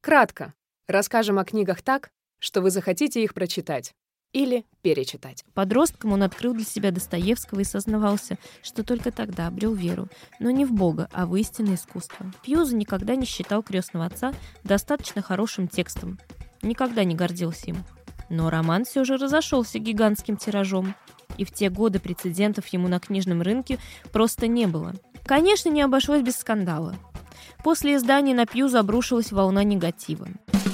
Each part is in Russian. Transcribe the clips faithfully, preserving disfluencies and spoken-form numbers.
Кратко. Расскажем о книгах так, что вы захотите их прочитать или перечитать. Подростком он открыл для себя Достоевского и сознавался, что только тогда обрел веру, но не в Бога, а в истинное искусство. Пьюза никогда не считал «Крестного отца» достаточно хорошим текстом, никогда не гордился им. Но роман все же разошелся гигантским тиражом, и в те годы прецедентов ему на книжном рынке просто не было. Конечно, не обошлось без скандала. После издания на Пьюза обрушилась волна негатива.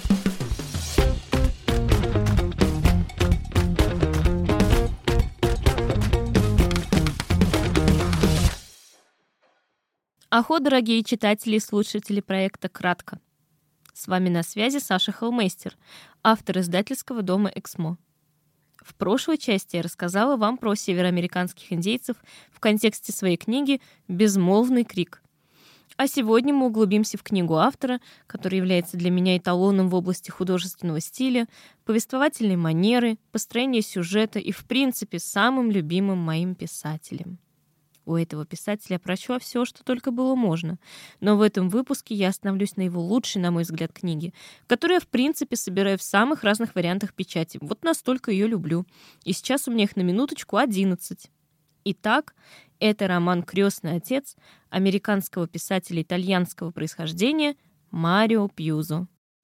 Ахо, дорогие читатели и слушатели проекта «Кратко». С вами на связи Саша Хеллмейстер, автор издательского дома «Эксмо». В прошлой части я рассказала вам про североамериканских индейцев в контексте своей книги «Безмолвный крик». А сегодня мы углубимся в книгу автора, который является для меня эталоном в области художественного стиля, повествовательной манеры, построения сюжета и, в принципе, самым любимым моим писателем. У этого писателя я прочла все, что только было можно, но в этом выпуске я остановлюсь на его лучшей, на мой взгляд, книге, которую я, в принципе, собираю в самых разных вариантах печати. Вот настолько ее люблю. И сейчас у меня их на минуточку одиннадцать. Итак, это роман «Крестный отец» американского писателя итальянского происхождения Марио Пьюзо.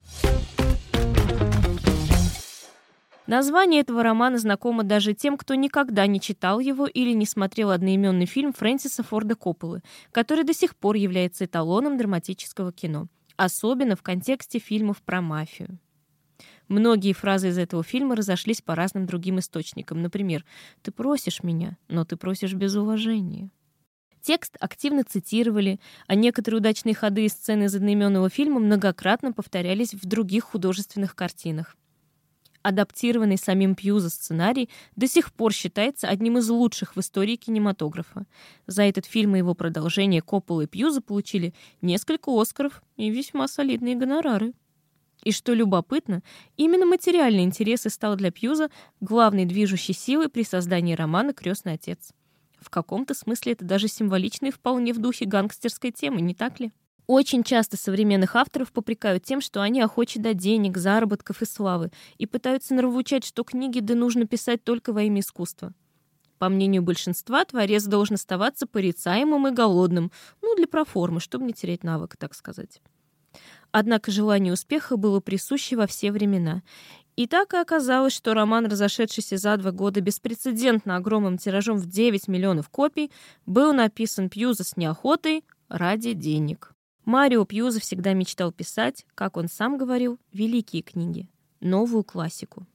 Название этого романа знакомо даже тем, кто никогда не читал его или не смотрел одноименный фильм Фрэнсиса Форда Копполы, который до сих пор является эталоном драматического кино, особенно в контексте фильмов про мафию. Многие фразы из этого фильма разошлись по разным другим источникам. Например, «Ты просишь меня, но ты просишь без уважения». Текст активно цитировали, а некоторые удачные ходы и сцены из одноименного фильма многократно повторялись в других художественных картинах. Адаптированный самим Пьюзо сценарий до сих пор считается одним из лучших в истории кинематографа. За этот фильм и его продолжение Коппола и Пьюзо получили несколько Оскаров и весьма солидные гонорары. И что любопытно, именно материальный интерес и стал для Пьюзо главной движущей силой при создании романа «Крестный отец». В каком-то смысле это даже символично и вполне в духе гангстерской темы, не так ли? Очень часто современных авторов попрекают тем, что они охочи до денег, заработков и славы, и пытаются нравоучать, что книги да нужно писать только во имя искусства. По мнению большинства, творец должен оставаться порицаемым и голодным, ну, для проформы, чтобы не терять навык, так сказать. Однако желание успеха было присуще во все времена. И так и оказалось, что роман, разошедшийся за два года беспрецедентно огромным тиражом в девять миллионов копий, был написан Пьюзо с неохотой ради денег. Марио Пьюзо всегда мечтал писать, как он сам говорил, великие книги, новую классику.